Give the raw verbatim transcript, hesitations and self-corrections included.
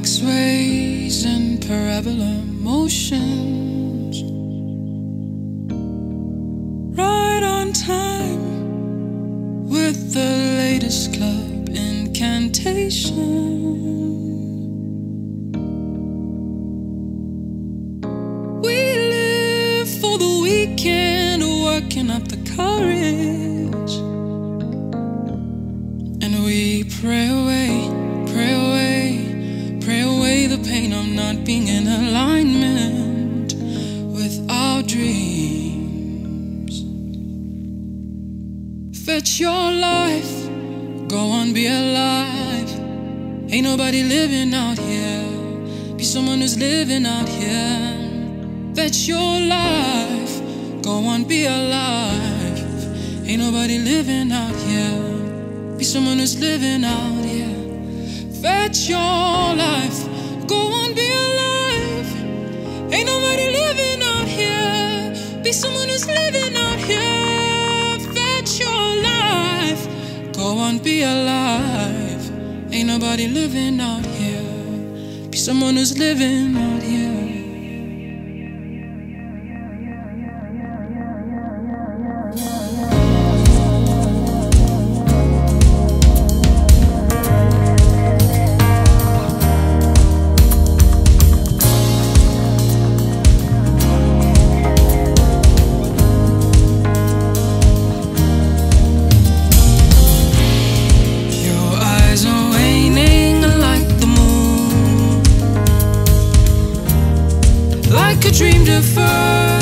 X-rays and parabola motions, right on time with the latest club incantation. We live for the weekend, working up the courage, and we pray away, pray away, pray away the pain of not being in alignment with our dreams. Fetch your life, go on, be alive. Ain't nobody living out here, be someone who's living out here. Fetch your life, go on, be alive. Ain't nobody living out here, be someone who's living out here. Fetch your life, go on, be alive. Ain't nobody living out here, be someone who's living out here. Fetch your life, go on, be alive. Ain't nobody living out here, be someone who's living out here. Like a dream deferred,